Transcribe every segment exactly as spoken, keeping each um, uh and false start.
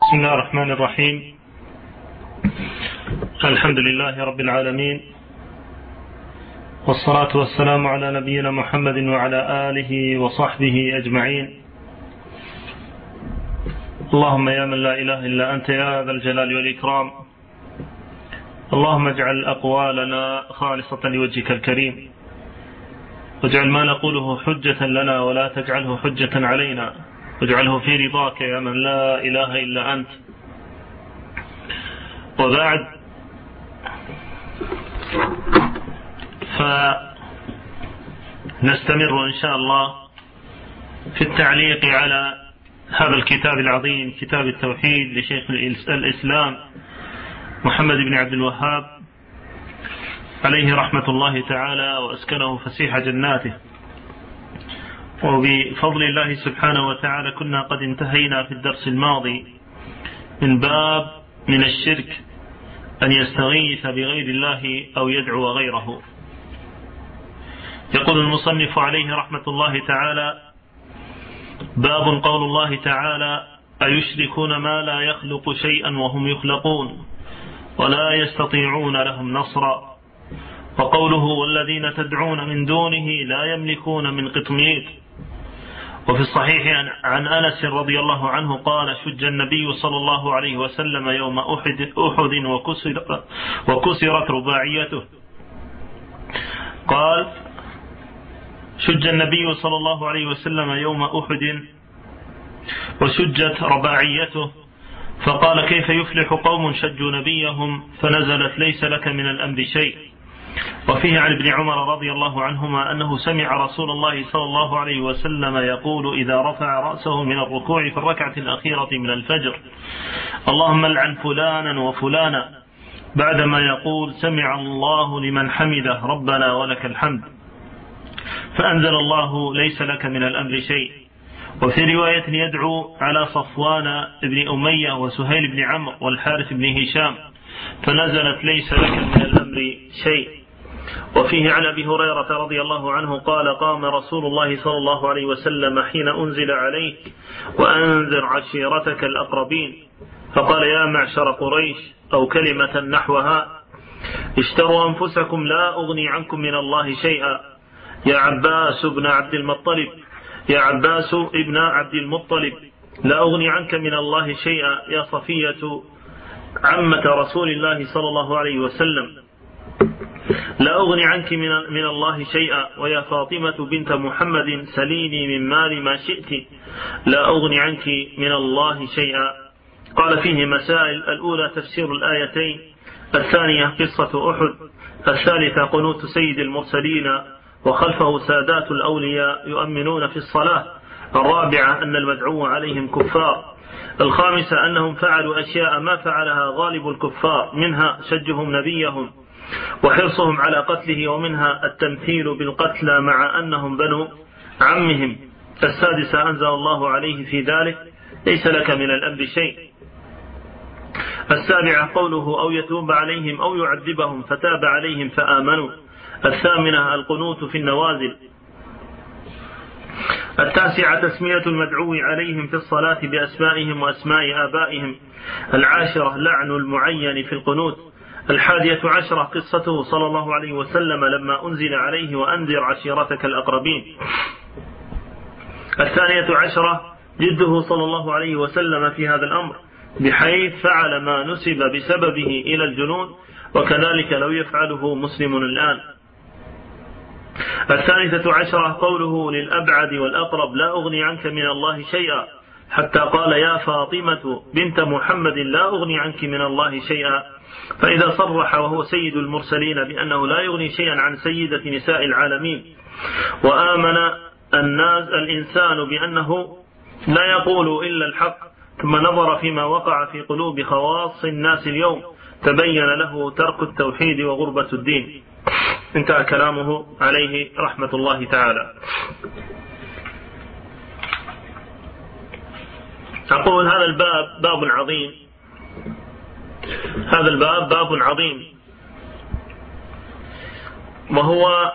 بسم الله الرحمن الرحيم. الحمد لله رب العالمين، والصلاة والسلام على نبينا محمد وعلى آله وصحبه أجمعين. اللهم يا من لا إله إلا أنت يا ذا الجلال والإكرام، اللهم اجعل أقوالنا خالصة لوجهك الكريم، واجعل ما نقوله حجة لنا ولا تجعله حجة علينا، واجعله في رضاك يا من لا إله إلا أنت. وبعد، فنستمر إن شاء الله في التعليق على هذا الكتاب العظيم، كتاب التوحيد لشيخ الإسلام محمد بن عبد الوهاب عليه رحمة الله تعالى، وأسكنه فسيح جناته. وبفضل الله سبحانه وتعالى كنا قد انتهينا في الدرس الماضي من باب من الشرك أن يستغيث بغير الله أو يدعو غيره. يقول المصنف عليه رحمة الله تعالى: باب قول الله تعالى: أيشركون ما لا يخلق شيئا وهم يخلقون ولا يستطيعون لهم نصرا. وقوله: والذين تدعون من دونه لا يملكون من قطمير. وفي الصحيح عن أنس رضي الله عنه قال: شج النبي صلى الله عليه وسلم يوم أحد, أحد وكسر وكسرت رباعيته. قال: شج النبي صلى الله عليه وسلم يوم أحد وشجت رباعيته، فقال: كيف يفلح قوم شجوا نبيهم؟ فنزلت: ليس لك من الأمر شيء. وفيه عن ابن عمر رضي الله عنهما أنه سمع رسول الله صلى الله عليه وسلم يقول إذا رفع رأسه من الركوع في الركعة الأخيرة من الفجر: اللهم لعن فلانا وفلانا، بعدما يقول: سمع الله لمن حمده ربنا ولك الحمد. فأنزل الله: ليس لك من الأمر شيء. وفي رواية: يدعو على صفوان بن أمية وسهيل بن عمرو والحارث بن هشام، فنزلت: ليس لك من الأمر شيء. وفيه عن أبي هريرة رضي الله عنه قال: قام رسول الله صلى الله عليه وسلم حين أنزل عليك: وأنذر عشيرتك الأقربين، فقال: يا معشر قريش، أو كلمة نحوها: اشتروا أنفسكم لا أغني عنكم من الله شيئا. يا عباس ابن عبد المطلب يا عباس ابن عبد المطلب لا أغني عنك من الله شيئا. يا صفية عمة رسول الله صلى الله عليه وسلم لا أغني عنك من الله شيئا. ويا فاطمة بنت محمد سليني من مال ما شئت، لا أغني عنك من الله شيئا. قال: فيه مسائل: الأولى تفسير الآيتين، الثانية قصة أحد، الثالثة قنوت سيد المرسلين وخلفه سادات الأولياء يؤمنون في الصلاة، الرابعة أن المدعو عليهم كفار، الخامسة أنهم فعلوا أشياء ما فعلها غالب الكفار، منها شجهم نبيهم وحرصهم على قتله، ومنها التمثيل بالقتلى مع أنهم بنو عمهم، السادسة أنزل الله عليه في ذلك: ليس لك من الأمر شيء، السابعة قوله: أو يتوب عليهم أو يعذبهم فتاب عليهم فآمنوا، الثامنة القنوت في النوازل، التاسعة تسمية المدعو عليهم في الصلاة بأسمائهم وأسماء آبائهم، العاشرة لعن المعين في القنوت، الحادية عشرة قصته صلى الله عليه وسلم لما أنزل عليه: وأنذر عشيرتك الأقربين، الثانية عشرة جده صلى الله عليه وسلم في هذا الأمر، بحيث فعل ما نسب بسببه إلى الجنون، وكذلك لو يفعله مسلم الآن. الثالثة عشرة قوله للأبعد والأقرب: لا أغني عنك من الله شيئا، حتى قال: يا فاطمة بنت محمد لا أغني عنك من الله شيئا. فإذا صرح وهو سيد المرسلين بأنه لا يغني شيئا عن سيدة نساء العالمين، وآمن الناس الإنسان بأنه لا يقول إلا الحق، ثم نظر فيما وقع في قلوب خواص الناس اليوم، تبين له ترك التوحيد وغربة الدين. انتهى كلامه عليه رحمة الله تعالى. أقول: هذا الباب باب عظيم، هذا الباب باب عظيم، وهو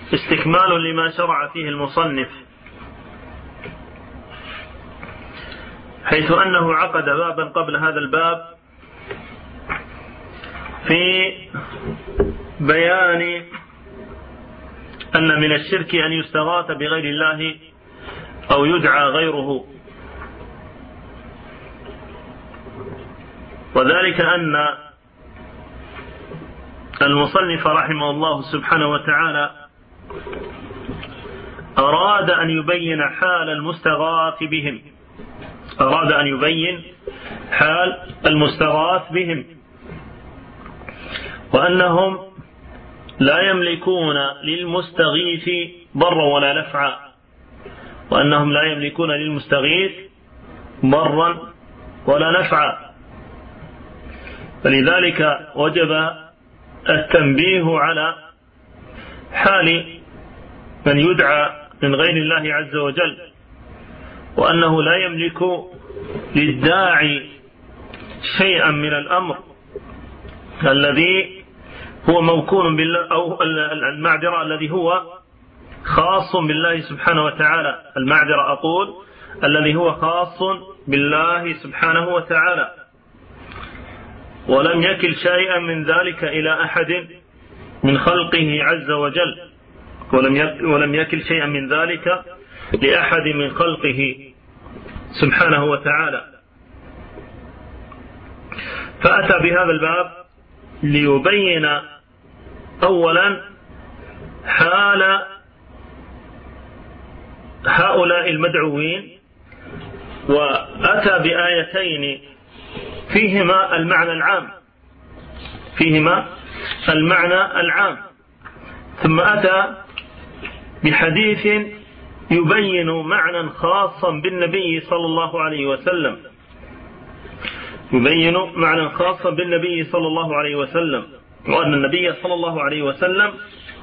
استكمال لما شرع فيه المصنف حيث أنه عقد بابا قبل هذا الباب في بيان أن من الشرك أن يستغاث بغير الله أو يدعى غيره، وذلك أن المصنف رحمه الله سبحانه وتعالى أراد أن يبين حال المستغاث بهم أراد أن يبين حال المستغاث بهم وأنهم لا يملكون للمستغيث ضرا ولا نفعا وأنهم لا يملكون للمستغيث ضرا ولا نفعا فلذلك وجب التنبيه على حال من يدعى من غير الله عز وجل، وأنه لا يملك للداعي شيئا من الأمر الذي هو موكول بالله، أو المعذرة الذي هو خاص بالله سبحانه وتعالى المعذرة أقول الذي هو خاص بالله سبحانه وتعالى، ولم يكل شيئا من ذلك إلى أحد من خلقه عز وجل ولم يكل شيئا من ذلك لأحد من خلقه سبحانه وتعالى. فأتى بهذا الباب ليبين أولا حال هؤلاء المدعوين، وأتى بآيتين فيهما المعنى العام فيهما المعنى العام ثم أتى بحديث يبين معنى خاصا بالنبي صلى الله عليه وسلم يبين معنى خاصا بالنبي صلى الله عليه وسلم وأن النبي صلى الله عليه وسلم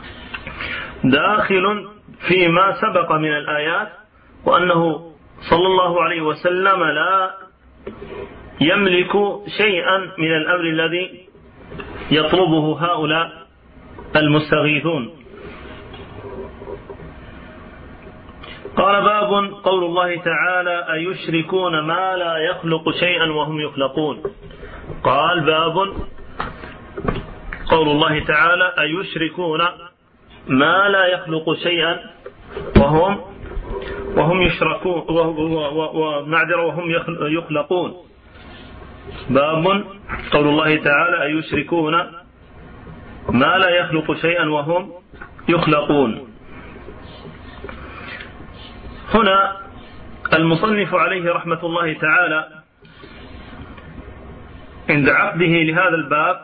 داخل فيما سبق من الآيات، وأنه صلى الله عليه وسلم لا يملك شيئا من الأمر الذي يطلبه هؤلاء المستغيثون. قال باب قول الله تعالى أيشركون ما لا يخلق شيئا وهم يخلقون. قال باب قول الله تعالى أيشركون ما لا يخلق شيئا وهم وهم يشركون ومعذرة وهم يخلقون. باب قول الله تعالى أيشركون ما لا يخلق شيئا وهم يخلقون. هنا المصنف عليه رحمة الله تعالى عند عقده لهذا الباب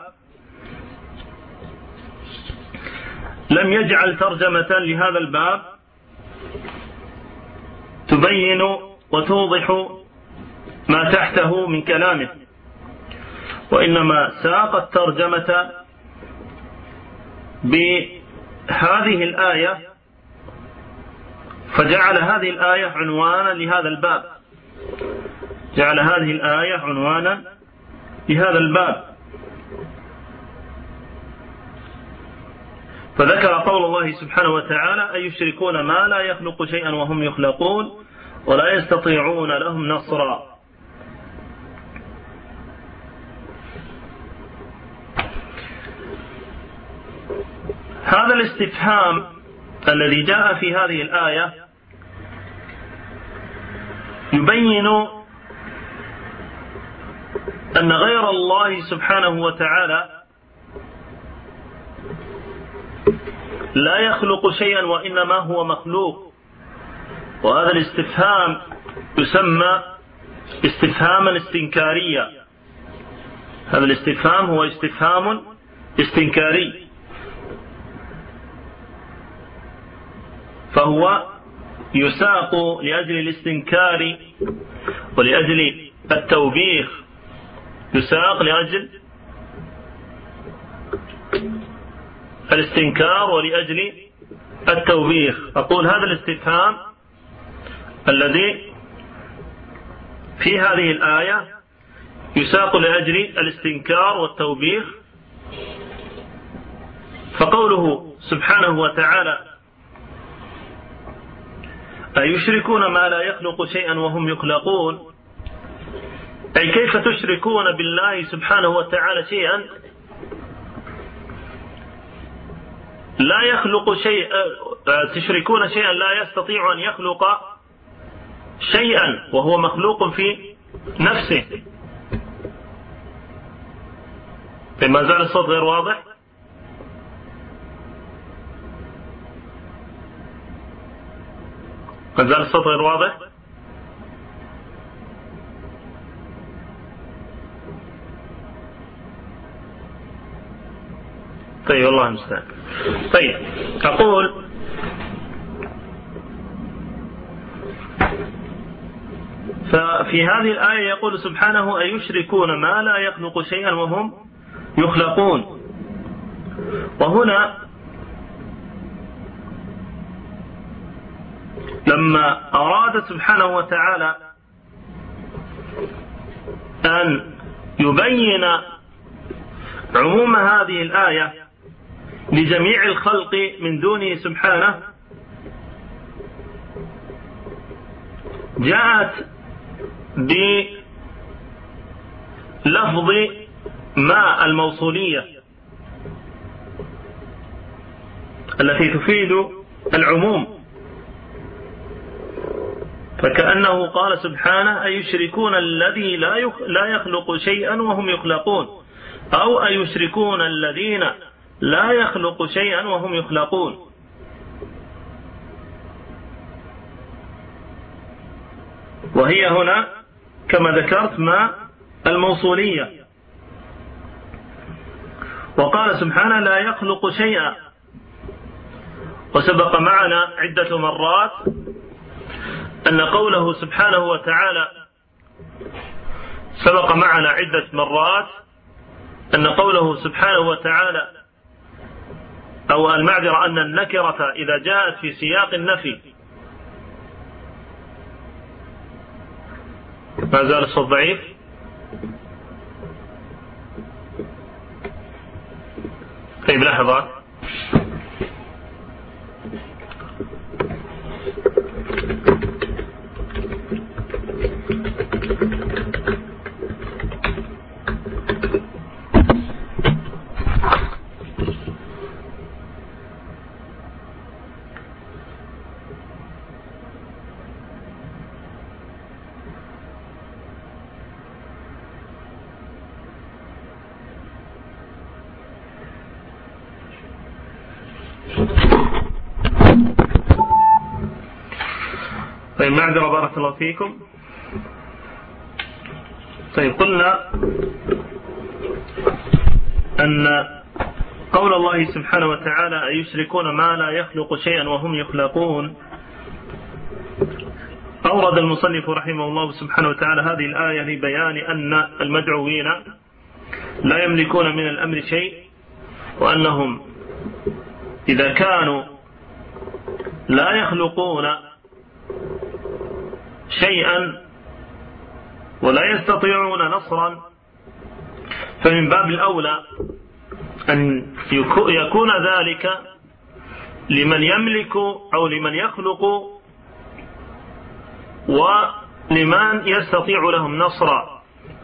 لم يجعل ترجمة لهذا الباب تبين وتوضح ما تحته من كلامه، وإنما ساق الترجمة بهذه الآية فجعل هذه الآية عنوانا لهذا الباب جعل هذه الآية عنوانا لهذا الباب فذكر قول الله سبحانه وتعالى أيشركون ما لا يخلق شيئا وهم يخلقون ولا يستطيعون لهم نصرا. هذا الاستفهام الذي جاء في هذه الآية يبين أن غير الله سبحانه وتعالى لا يخلق شيئا وإنما هو مخلوق، وهذا الاستفهام يسمى استفهاما استنكاريا. هذا الاستفهام هو استفهام استنكاري، فهو يساق لأجل الاستنكار ولأجل التوبيخ يساق لأجل الاستنكار ولأجل التوبيخ. أقول هذا الاستفهام الذي في هذه الآية يساق لأجل الاستنكار والتوبيخ، فقوله سبحانه وتعالى أيشركون ما لا يخلق شيئا وهم يخلقون أي كيف تشركون بالله سبحانه وتعالى شيئا لا يخلق شيء، تشركون شيئا لا يستطيع أن يخلق شيئا وهو مخلوق في نفسه. ما زال الصوت غير واضح؟ ما زال الصوت غير واضح؟ طيب والله المستعان. طيب أقول ففي هذه الآية يقول سبحانه أيشركون ما لا يخلق شيئا وهم يخلقون. وهنا لما أراد سبحانه وتعالى أن يبين عموم هذه الآية لجميع الخلق من دونه سبحانه جاءت بلفظ ما الموصولية التي تفيد العموم، فكأنه قال سبحانه أيشركون الذي لا يخلق شيئا وهم يخلقون، أو أيشركون الذين لا يخلق شيئا وهم يخلقون. وهي هنا كما ذكرت ما الموصولية. وقال سبحانه لا يخلق شيئا، وسبق معنا عدة مرات أن قوله سبحانه وتعالى سبق معنا عدة مرات أن قوله سبحانه وتعالى أو المعذرة أن النكرة إذا جاءت في سياق النفي. ما زال الصوت ضعيف؟ طيب لحظة. طيب معذرة بارك الله فيكم. طيب قلنا أن قول الله سبحانه وتعالى أيشركون ما لا يخلق شيئا وهم يخلقون، أورد المصنف رحمه الله سبحانه وتعالى هذه الآية لبيان أن المدعوين لا يملكون من الأمر شيء، وأنهم إذا كانوا لا يخلقون شيئا ولا يستطيعون نصرا فمن باب الأولى أن يكون ذلك لمن يملك أو لمن يخلق ولمن يستطيع لهم نصرا.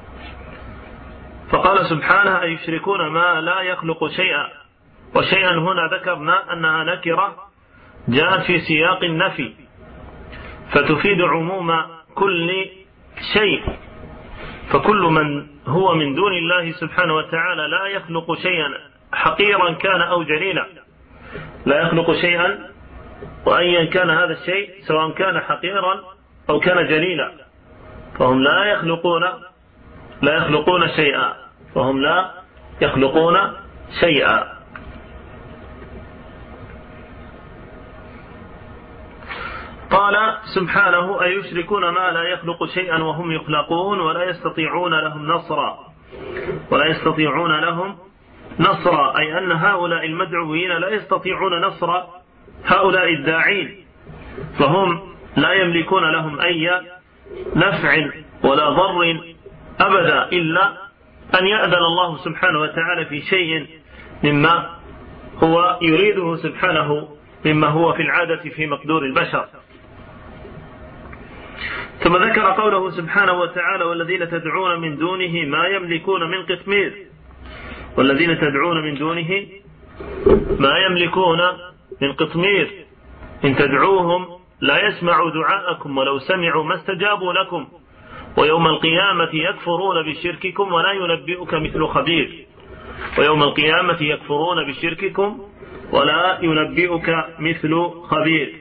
فقال سبحانه أيشركون ما لا يخلق شيئا، وشيئا هنا ذكرنا أنها نكرة جاءت في سياق النفي فتفيد عموم كل شيء، فكل من هو من دون الله سبحانه وتعالى لا يخلق شيئا حقيرا كان أو جليلا، لا يخلق شيئا وأيا كان هذا الشيء سواء كان حقيرا أو كان جليلا، فهم لا يخلقون لا يخلقون شيئا فهم لا يخلقون شيئا. قال سبحانه أيشركون ما لا يخلق شيئا وهم يخلقون ولا يستطيعون لهم نصرا ولا يستطيعون لهم نصرا أي أن هؤلاء المدعوين لا يستطيعون نصر هؤلاء الداعين، فهم لا يملكون لهم أي نفع ولا ضر أبدا إلا أن يأذن الله سبحانه وتعالى في شيء مما هو يريده سبحانه مما هو في العادة في مقدور البشر. ثم ذكر قوله سبحانه وتعالى والذين تدعون من دونه ما يملكون من قطمير، والذين تدعون من دونه ما يملكون من قطمير إن تدعوهم لا يسمعوا دعاءكم ولو سمعوا ما استجابوا لكم ويوم القيامة يكفرون بشرككم ولا ينبئك مثل خبير. ويوم القيامة يكفرون بشرككم ولا ينبئك مثل خبير.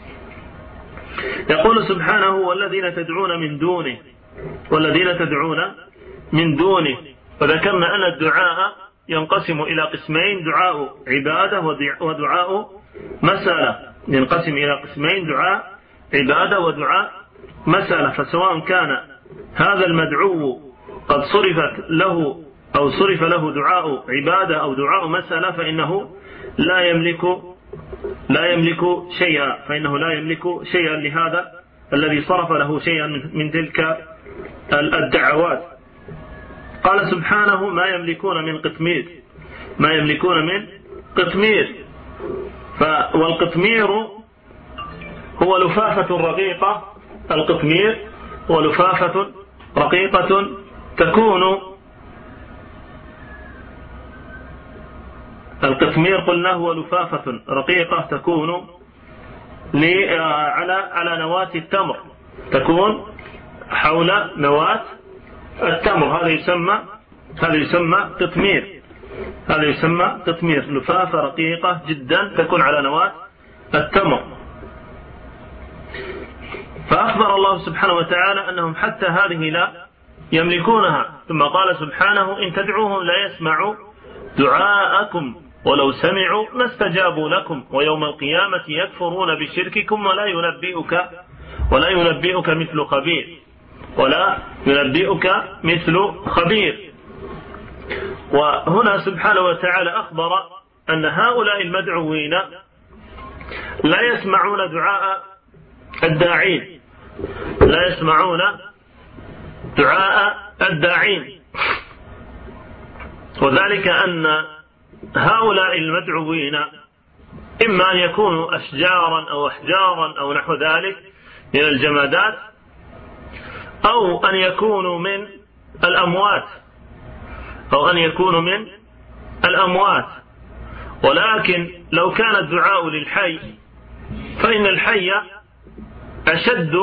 يقول سبحانه والذين تدعون من دونه، والذين تدعون من دونه، فذكرنا أن الدعاء ينقسم إلى قسمين: دعاء عبادة ودعاء مسألة. ينقسم إلى قسمين: دعاء عبادة ودعاء مسألة. فسواء كان هذا المدعو قد صرفت له أو صرف له دعاء عبادة أو دعاء مسألة فإنه لا يملك لا يملك شيئا، فإنه لا يملك شيئا لهذا الذي صرف له شيئا من تلك الدعوات. قال سبحانه ما يملكون من قطمير، ما يملكون من قطمير. والقطمير هو لفافة رقيقة، القطمير هو لفافة رقيقة تكون القطمير قلنا هو لفافة رقيقة تكون على على نواة التمر، تكون حول نواة التمر. هذا يسمى هذا يسمى قطمير، هذا يسمى قطمير، لفافة رقيقة جدا تكون على نواة التمر. فأخبر الله سبحانه وتعالى أنهم حتى هذه لا يملكونها. ثم قال سبحانه إن تدعوهم لا يسمعوا دعاءكم ولو سمعوا ما استجابوا لكم ويوم القيامة يكفرون بشرككم ولا ينبئك ولا ينبئك مثل خبير، ولا ينبئك مثل خبير. وهنا سبحانه وتعالى أخبر أن هؤلاء المدعوين لا يسمعون دعاء الداعين، لا يسمعون دعاء الداعين، وذلك أن هؤلاء المدعوين إما أن يكونوا أشجارا أو أحجارا أو نحو ذلك من الجمادات، أو أن يكونوا من الأموات أو أن يكونوا من الأموات. ولكن لو كان الدعاء للحي فإن الحي أشد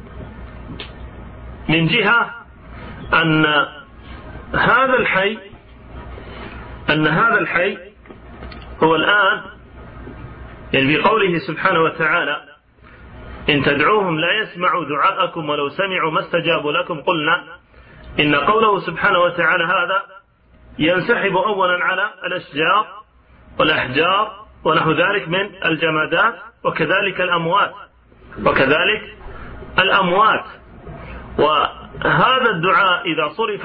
من جهة أن هذا الحي أن هذا الحي هو الآن يعني بقوله سبحانه وتعالى إن تدعوهم لا يسمعوا دعاءكم ولو سمعوا ما استجابوا لكم. قلنا إن قوله سبحانه وتعالى هذا ينسحب أولا على الأشجار والأحجار ونحو ذلك من الجمادات، وكذلك الأموات وكذلك الأموات. وهذا الدعاء إذا صرف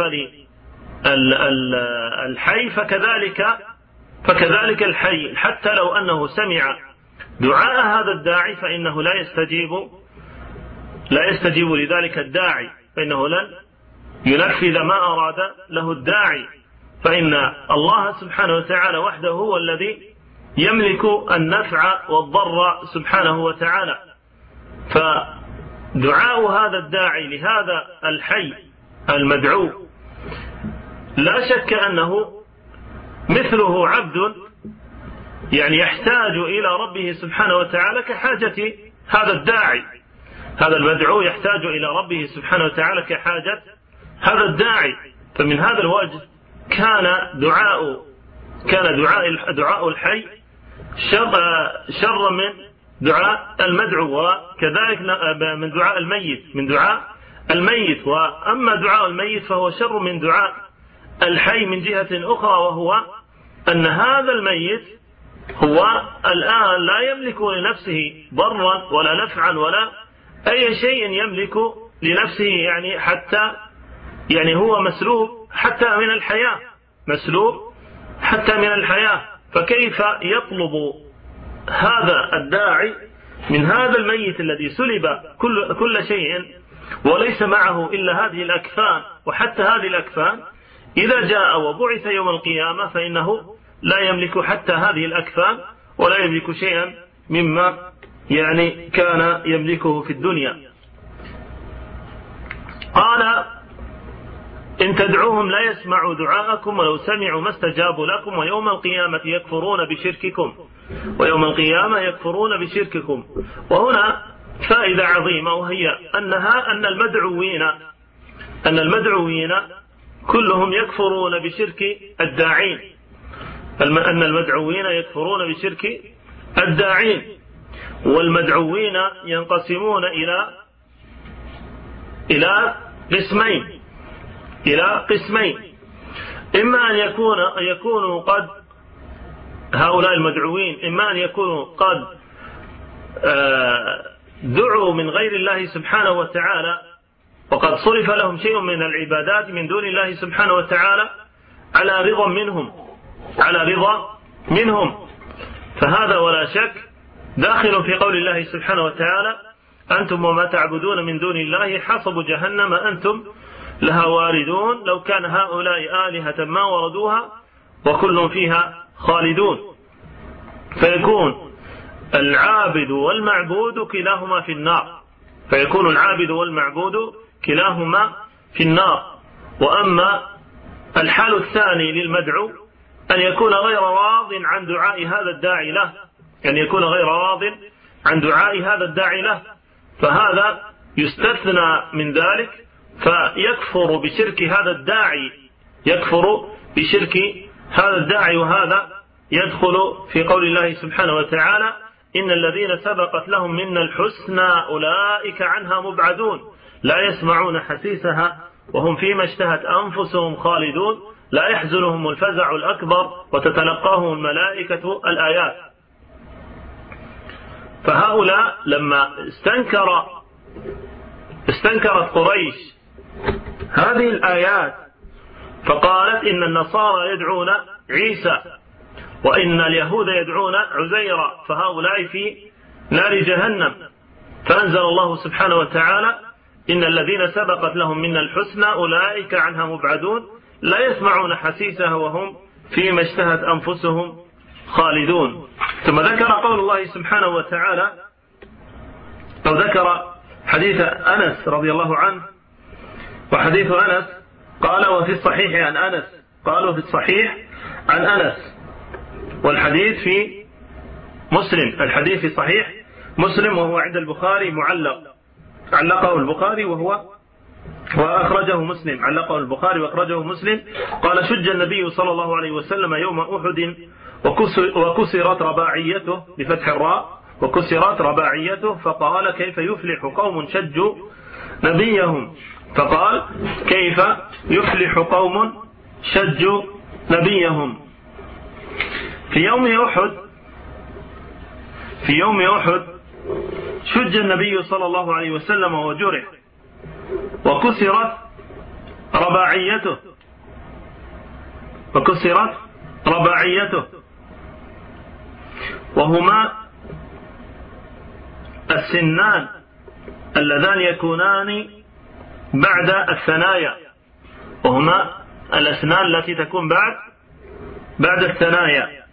للحي فكذلك فكذلك الحي حتى لو أنه سمع دعاء هذا الداعي فإنه لا يستجيب لا يستجيب لذلك الداعي، فإنه لن ينفذ ما أراد له الداعي. فإن الله سبحانه وتعالى وحده هو الذي يملك النفع والضر سبحانه وتعالى. فدعاء هذا الداعي لهذا الحي المدعو لا شك أنه مثله عبد يعني يحتاج إلى ربه سبحانه وتعالى كحاجة هذا الداعي. هذا المدعو يحتاج إلى ربه سبحانه وتعالى كحاجة هذا الداعي. فمن هذا الوجه كان دعاء كان دعاء دعاء الحي شر شر من دعاء المدعو، وكذلك من دعاء الميت من دعاء الميت. وأما دعاء الميت فهو شر من دعاء الحي من جهة أخرى، وهو أن هذا الميت هو الآن لا يملك لنفسه ضرا ولا نفعا ولا أي شيء يملك لنفسه، يعني حتى يعني هو مسلوب حتى من الحياة، مسلوب حتى من الحياة. فكيف يطلب هذا الداعي من هذا الميت الذي سلب كل, كل شيء وليس معه إلا هذه الأكفان، وحتى هذه الأكفان إذا جاء وبعث يوم القيامة فإنه لا يملك حتى هذه الأكفان ولا يملك شيئا مما يعني كان يملكه في الدنيا. قال إن تدعوهم لا يسمعوا دعاءكم ولو سمعوا ما استجابوا لكم ويوم القيامة يكفرون بشرككم ويوم القيامة يكفرون بشرككم. وهنا فائدة عظيمة، وهي أنها أن المدعوين أن المدعوين كلهم يكفرون بشرك الداعين، أن المدعوين يكفرون بشرك الداعين. والمدعوين ينقسمون إلى إلى قسمين إلى قسمين إما أن يكون أن يكونوا قد هؤلاء المدعوين إما أن يكونوا قد دعوا من غير الله سبحانه وتعالى وقد صرف لهم شيء من العبادات من دون الله سبحانه وتعالى على رضا منهم على رضا منهم فهذا ولا شك داخل في قول الله سبحانه وتعالى أنتم وما تعبدون من دون الله حصب جهنم أنتم لها واردون لو كان هؤلاء آلهة ما وردوها وكل فيها خالدون. فيكون العابد والمعبود كلاهما في النار فيكون العابد والمعبود كلاهما في النار. وأما الحال الثاني للمدعو أن يكون غير راض عن دعاء هذا الداعي له أن يكون غير راض عن دعاء هذا الداعي له فهذا يستثنى من ذلك فيكفر بشرك هذا الداعي يكفر بشرك هذا الداعي. وهذا يدخل في قول الله سبحانه وتعالى إن الذين سبقت لهم منا الحسنى أولئك عنها مبعدون لا يسمعون حسيسها وهم فيما اشتهت أنفسهم خالدون لا يحزنهم الفزع الأكبر وتتلقاهم الملائكة الآيات. فهؤلاء لما استنكر استنكرت قريش هذه الآيات فقالت إن النصارى يدعون عيسى وإن اليهود يدعون عزيرا فهؤلاء في نار جهنم. فأنزل الله سبحانه وتعالى إن الذين سبقت لهم منا الحسنى أولئك عنها مبعدون لا يسمعون حسيسها وهم فيما اشتهت أنفسهم خالدون. ثم ذكر قول الله سبحانه وتعالى أو ذكر حديث أنس رضي الله عنه. وحديث أنس قال وفي الصحيح عن أنس قالوا في الصحيح عن أنس والحديث في مسلم الحديث في صحيح مسلم وهو عند البخاري معلق علقه البخاري وهو وأخرجه مسلم علقه البخاري وأخرجه مسلم. قال شج النبي صلى الله عليه وسلم يوم أحد وكسرت رباعيته بفتح الراء وكسرت رباعيته فقال كيف يفلح قوم شجوا نبيهم فقال كيف يفلح قوم شجوا نبيهم. في يوم أحد في يوم أحد شج النبي صلى الله عليه وسلم وجرح وكسرت رباعيته وكسرت رباعيته وهما السنان اللذان يكونان بعد الثنايا وهما الأسنان التي تكون بعد بعد الثنايا.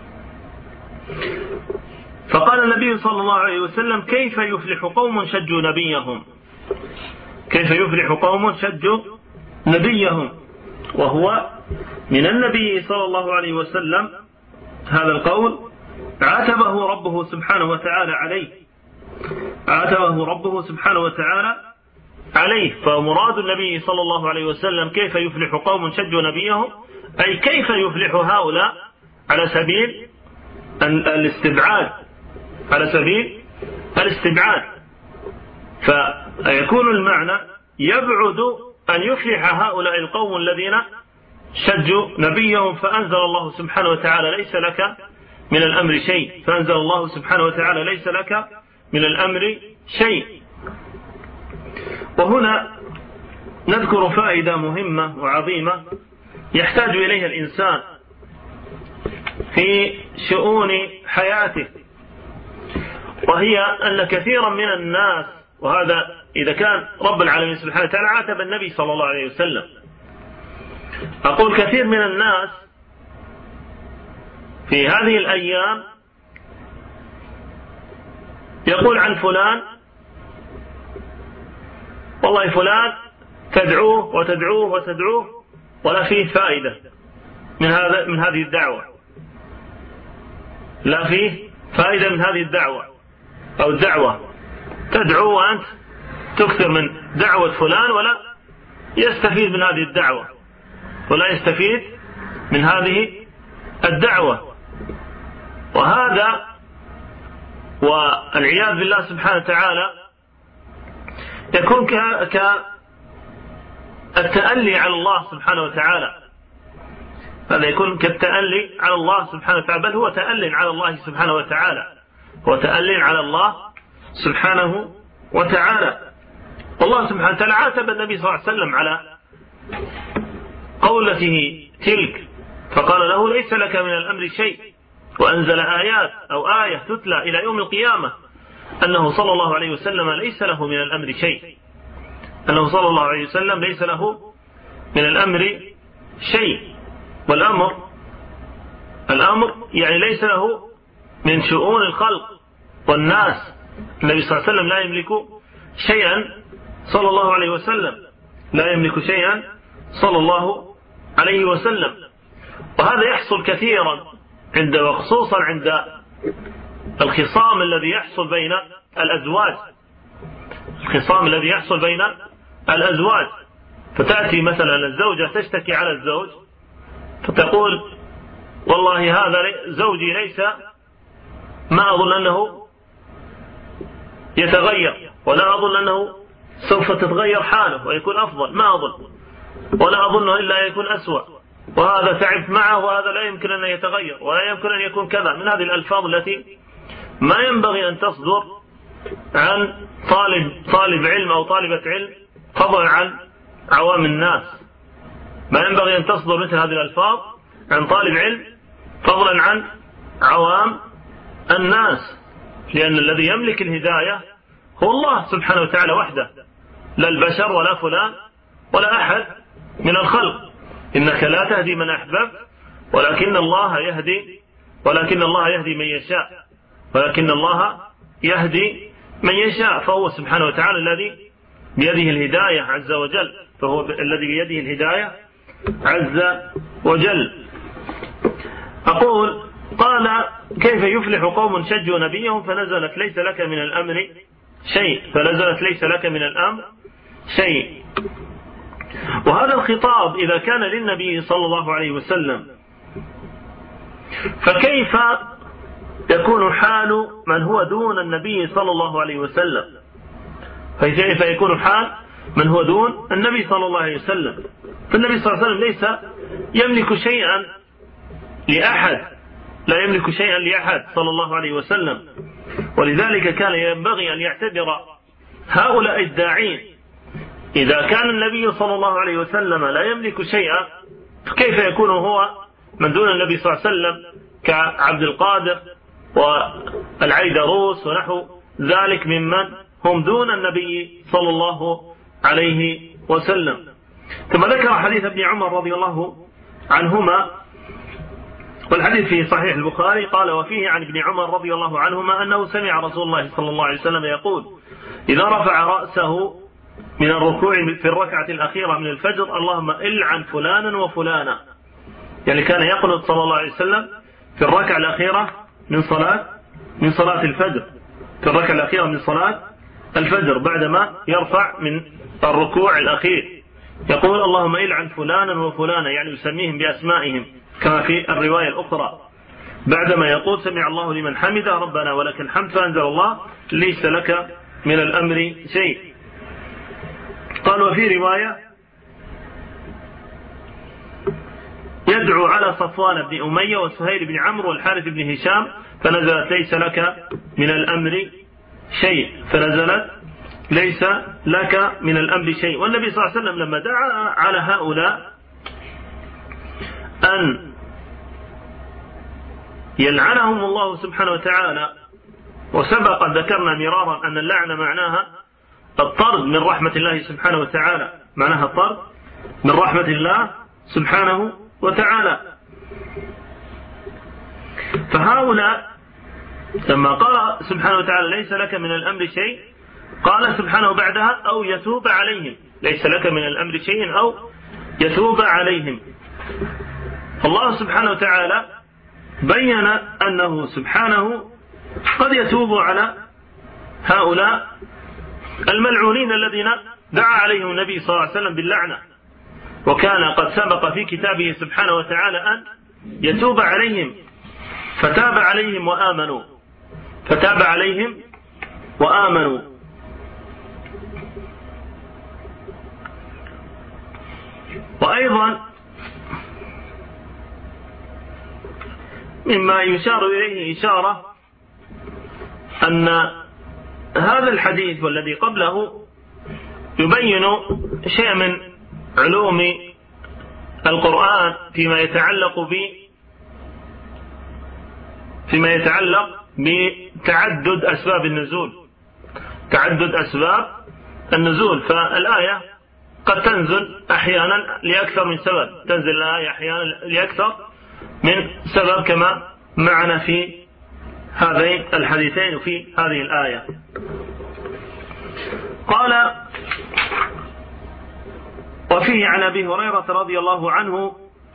فقال النبي صلى الله عليه وسلم كيف يفلح قوم شجوا نبيهم كيف يفلح قوم شجوا نبيهم وهو من النبي صلى الله عليه وسلم. هذا القول عاتبه ربه سبحانه وتعالى عليه عاتبه ربه سبحانه وتعالى عليه. فمراد النبي صلى الله عليه وسلم كيف يفلح قوم شجوا نبيهم أي كيف يفلح هؤلاء على سبيل الاستبعاد على سبيل الاستبعاد. فيكون المعنى يبعد أن يفلح هؤلاء القوم الذين شجوا نبيهم فأنزل الله سبحانه وتعالى ليس لك من الأمر شيء فأنزل الله سبحانه وتعالى ليس لك من الأمر شيء. وهنا نذكر فائدة مهمة وعظيمة يحتاج إليها الإنسان في شؤون حياته وهي أن كثيرا من الناس وهذا إذا كان رب العالمين سبحانه وتعالى عاتب النبي صلى الله عليه وسلم أقول كثير من الناس في هذه الأيام يقول عن فلان والله فلان تدعوه وتدعوه وتدعوه ولا فيه فائدة من هذا من هذه الدعوة، لا فيه فائدة من هذه الدعوة أو الدعوة، تدعو وأنت تكثر من دعوة فلان ولا يستفيد من هذه الدعوة ولا يستفيد من هذه الدعوة. وهذا والعياذ بالله سبحانه وتعالى يكون كالتألي على الله سبحانه وتعالى، هذا يكون كالتألي على الله سبحانه وتعالى، بل هو تأل على الله سبحانه وتعالى، هو تأل على الله سبحانه وتعالى. والله سبحانه وتعالى عاتب النبي صلى الله عليه وسلم على قولته تلك، فقال له ليس لك من الأمر شيء، وأنزل آيات أو آية تتلى إلى يوم القيامة أنه صلى الله عليه وسلم ليس له من الأمر شيء، أنه صلى الله عليه وسلم ليس له من الأمر شيء. والأمر الأمر يعني ليس له من شؤون الخلق والناس. النبي صلى الله عليه وسلم لا يملك شيئا صلى الله عليه وسلم، لا يملك شيئا صلى الله عليه وسلم. وهذا يحصل كثيرا عند وخصوصا عند الخصام الذي يحصل بين الأزواج، الخصام الذي يحصل بين الأزواج، فتأتي مثلا الزوجة تشتكي على الزوج فتقول والله هذا زوجي ليس ما أظن أنه يتغير، ولا أظن أنه سوف تتغير حاله ويكون أفضل، ما أظن، ولا أظنه إلا يكون أسوأ، وهذا تعبت معه وهذا لا يمكن أن يتغير ولا يمكن أن يكون كذا، من هذه الألفاظ التي ما ينبغي أن تصدر عن طالب طالب علم أو طالبة علم فضلا عن عوام الناس. ما ينبغي أن تصدر مثل هذه الألفاظ عن طالب علم فضلا عن عوام الناس، لأن الذي يملك الهداية هو الله سبحانه وتعالى وحده، لا البشر ولا فلان ولا أحد من الخلق. إنك لا تهدي من أحببت ولكن الله يهدي ولكن الله يهدي من يشاء ولكن الله يهدي من يشاء. فهو سبحانه وتعالى الذي بيده الهداية عز وجل، فهو الذي بيده الهداية عز وجل. أقول قال كيف يفلح قوم شجوا نبيهم فنزلت ليس لك من الأمر شيء، فنزلت ليس لك من الأمر شيء. وهذا الخطاب إذا كان للنبي صلى الله عليه وسلم فكيف يكون حال من هو دون النبي صلى الله عليه وسلم؟ فكيف يكون حال من هو دون النبي صلى الله عليه وسلم؟ فالنبي صلى الله عليه وسلم ليس يملك شيئا لأحد، لا يملك شيئا لأحد صلى الله عليه وسلم. ولذلك كان ينبغي أن يعتبر هؤلاء الداعين إذا كان النبي صلى الله عليه وسلم لا يملك شيئا فكيف يكون هو من دون النبي صلى الله عليه وسلم كعبد القادر والعيدروس ونحو ذلك ممن هم دون النبي صلى الله عليه وسلم. ثم ذكر حديث ابن عمر رضي الله عنهما، والحديث في صحيح البخاري، قال وفيه عن ابن عمر رضي الله عنهما أنه سمع رسول الله صلى الله عليه وسلم يقول إذا رفع رأسه من الركوع في الركعة الأخيرة من الفجر اللهم إلعن فلانا وفلانا، يعني كان يقنط صلى الله عليه وسلم في الركعة الأخيرة من صلاة من صلاة الفجر، في الركعة الأخيرة من صلاة الفجر بعدما يرفع من الركوع الأخير يقول اللهم إلعن فلانا وفلانا، يعني يسميهم بأسمائهم كما في الرواية الأخرى، بعدما يقول سمع الله لمن حمده ربنا ولك الحمد، فأنزل الله ليس لك من الأمر شيء. قال وفي رواية يدعو على صفوان بن أمية وسهيل بن عمرو والحارث بن هشام فنزلت ليس لك من الأمر شيء، فنزلت ليس لك من الأمر شيء. والنبي صلى الله عليه وسلم لما دعا على هؤلاء أن يلعنهم الله سبحانه وتعالى، وسبق ذكرنا مرارا أن اللعنة معناها الطرد من رحمة الله سبحانه وتعالى، معناها الطرد من رحمة الله سبحانه وتعالى. فهؤلاء لما قال سبحانه وتعالى ليس لك من الأمر شيء قال سبحانه بعدها أو يتوب عليهم، ليس لك من الأمر شيء أو يتوب عليهم. الله سبحانه وتعالى بين أنه سبحانه قد يتوب على هؤلاء الملعونين الذين دعا عليهم النبي صلى الله عليه وسلم باللعنة، وكان قد سبق في كتابه سبحانه وتعالى أن يتوب عليهم، فتاب عليهم وآمنوا فتاب عليهم وآمنوا. وأيضا مما يشار إليه إشارة أن هذا الحديث والذي قبله يبين شيء من علوم القرآن فيما يتعلق ب فيما يتعلق بتعدد أسباب النزول تعدد أسباب النزول. فالآية قد تنزل أحيانا لأكثر من سبب، تنزل الآية أحيانا لأكثر من سبب كما معنا في هذين الحديثين وفي هذه الآية. قال: وفيه عن أبي هريرة رضي الله عنه،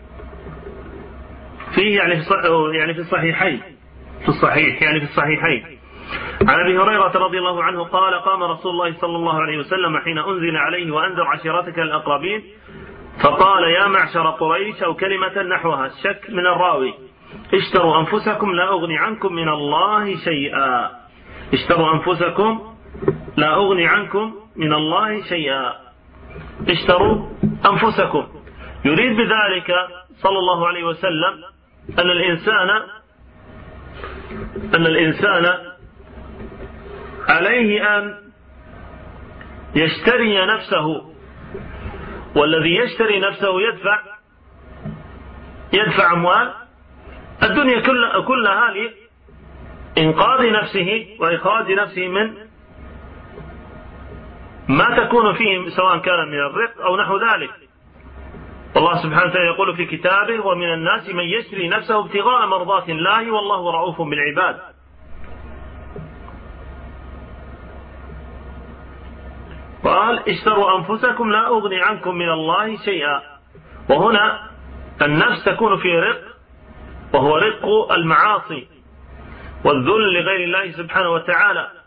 فيه يعني في الصحيحين في الصحيح يعني في الصحيحين عن أبي هريرة رضي الله عنه قال: قام رسول الله صلى الله عليه وسلم حين أنزل عليه وأنذر عشيرتك الأقربين فقال: يا معشر قريش، أو كلمة نحوها، الشك من الراوي: اشتروا أنفسكم لا أغني عنكم من الله شيئا اشتروا أنفسكم لا أغني عنكم من الله شيئا اشتروا أنفسكم. يريد بذلك صلى الله عليه وسلم أن الإنسان أن الإنسان عليه أن يشتري نفسه، والذي يشتري نفسه يدفع يدفع أموال الدنيا كلها لإنقاذ نفسه وإخراج نفسه من ما تكون فيه، سواء كان من الرق أو نحو ذلك. والله سبحانه وتعالى يقول في كتابه: ومن الناس من يشري نفسه ابتغاء مرضات الله والله رؤوف بالعباد. قال: اشتروا أنفسكم لا أغني عنكم من الله شيئا. وهنا النفس تكون في رق، وهو رق المعاصي والذل لغير الله سبحانه وتعالى.